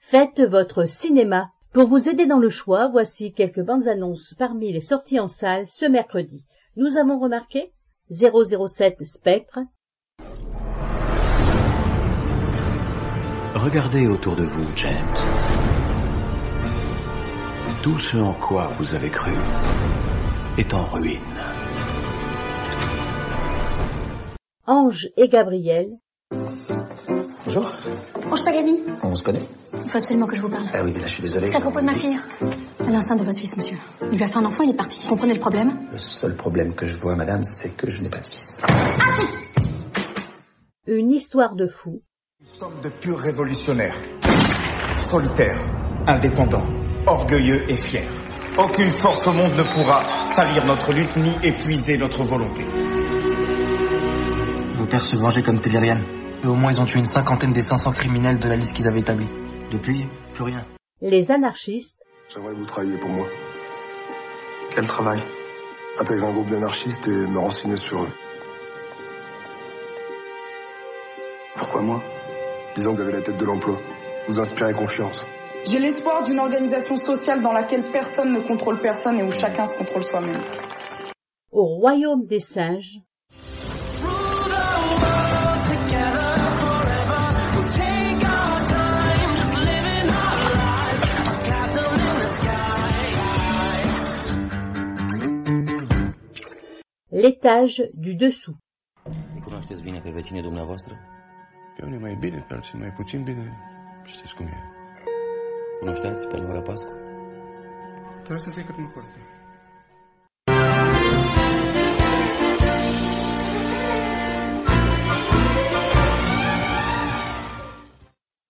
Faites votre cinéma. Pour vous aider dans le choix, voici quelques bandes annonces parmi les sorties en salle ce mercredi. Nous avons remarqué 007 Spectre. Regardez autour de vous, James. Tout ce en quoi vous avez cru est en ruine. Ange et Gabriel. Bonjour. Ange Pagani. On se connaît? Il faut absolument que je vous parle. Ah oui, mais là, je suis désolé. C'est à propos de ma fille. Elle est enceinte de votre fils, monsieur. Il lui a fait un enfant, il est parti. Vous comprenez le problème? Le seul problème que je vois, madame, c'est que je n'ai pas de fils. Une histoire de fou. Nous sommes de purs révolutionnaires. Solitaires, indépendants, orgueilleux et fiers. Aucune force au monde ne pourra salir notre lutte ni épuiser notre volonté. Vos pères se vengeaient comme Tellurian. Et au moins, ils ont tué une cinquantaine des 500 criminels de la liste qu'ils avaient établie. Depuis, plus rien. Les anarchistes. J'aimerais que vous travailliez pour moi. Quel travail? Intégrer un groupe d'anarchistes et me renseigner sur eux. Pourquoi moi? Disons que vous avez la tête de l'emploi. Vous inspirez confiance. J'ai l'espoir d'une organisation sociale dans laquelle personne ne contrôle personne et où chacun se contrôle soi-même. Au royaume des singes. L'étage du dessous. Îi cunoașteți bine pe vecinii dumneavoastră? Pe unii mai bine, pe alții mai puțin bine. Știți cum e. Cunoșteați pe Laura Pascu? Trebuie să fie cât mai costă.